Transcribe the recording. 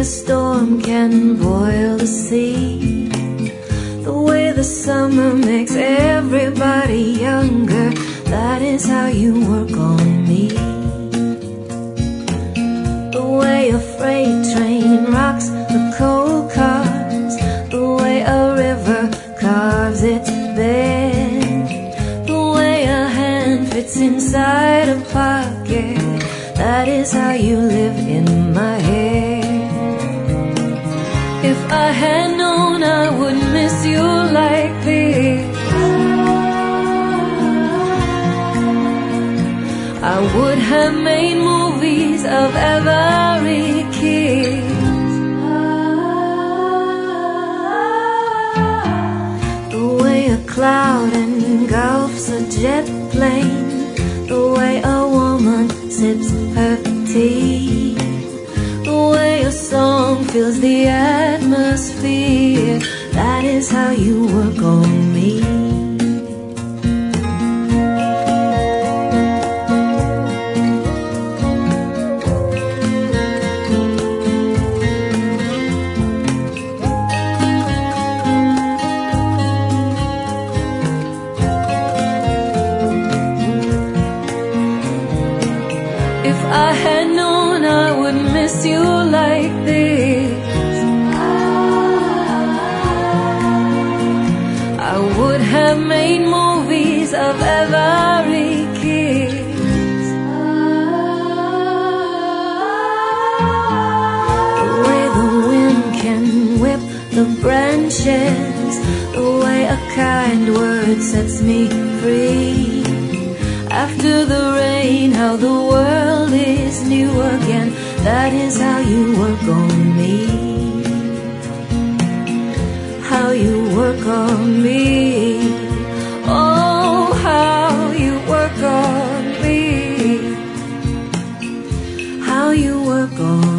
storm can boil the sea, the way the summer makes everybody younger, that is how you work on me. The way a freight train rocks the coal cars, the way a river carves its bed, the way a hand fits inside a pocket, that is how you live in my head. If I had known I would miss you like this, I would have made movies of every kiss. The way a cloud engulfs a jet plane, the way a woman sips her tea, the way a song fills the atmosphere, that is how you work on me. If I had known I would miss you like this, I would have made movies of every kiss. The way the wind can whip the branches, the way a kind word sets me free. After the rain, how the world is new again, that is how you work on me. How you work on me. Oh, how you work on me. How you work on me.